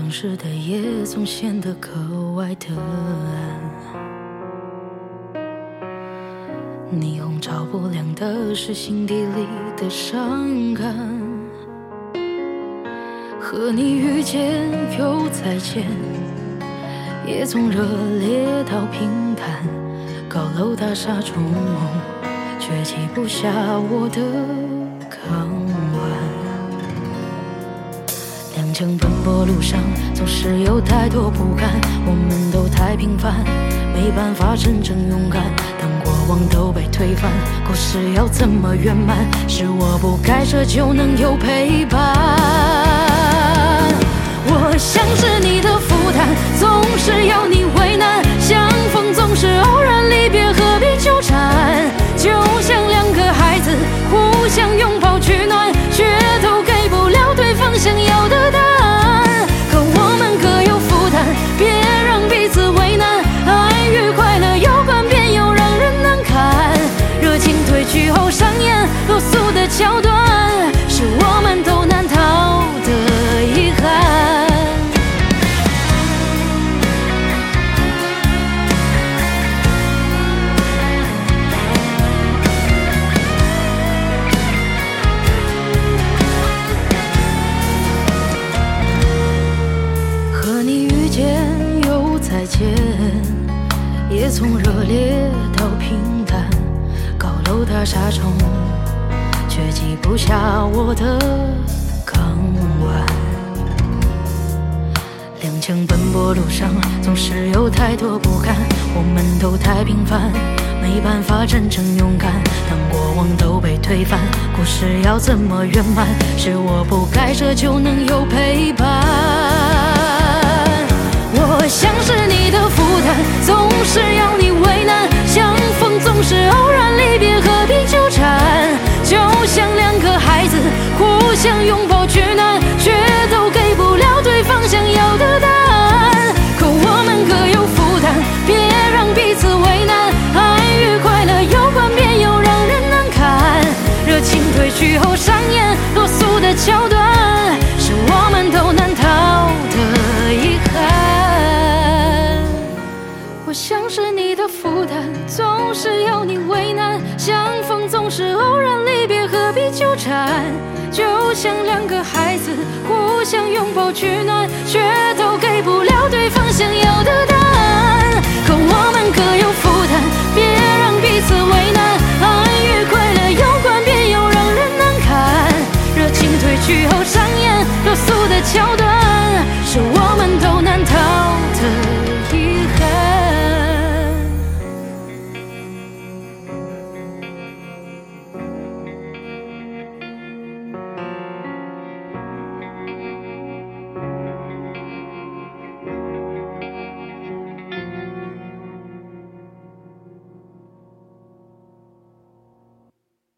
当时的夜总显得格外的暗，霓虹照不亮的是心底里的伤感。和你遇见又再见，也从热烈到平淡，高楼大厦中却挤不下我的港湾。踉跄奔波路上总是有太多不甘，我们都太平凡，没办法真正勇敢。当过往都被推翻，故事要怎么圆满？是我不该奢求能有陪伴。我像是你的负担，总是要你为难，相逢总是偶然，离别何必纠缠？就像两个孩子互相拥抱取暖，却都给不了对方想要的答案。可我们各有负担，别让彼此为难，爱与快乐有关便又让人难堪。热情褪去后上演落俗的桥段，是我们都难逃的遗憾。和你遇见又再见，也从热烈到平淡，高楼大厦中却挤不下我的港湾。踉跄奔波路上总是有太多不甘，我们都太平凡，没办法真正勇敢。当过往都被推翻，故事要怎么圆满？是我不该奢求能有陪伴。我像是你的负担，总是要你为难，相逢总是偶然，离别何必纠缠？就像两个孩子互相拥抱取暖，却都给不了对方想要的答案。可我们各有负担，别让彼此为难，爱与快乐有关便又让人难堪。热情褪去后上演落俗的桥段，是我们都难逃的遗憾。我像是你的负担，总是要你为难，相逢总是偶然，离别何必纠缠？就像两个孩子互相拥抱取暖，却都给不了对方想要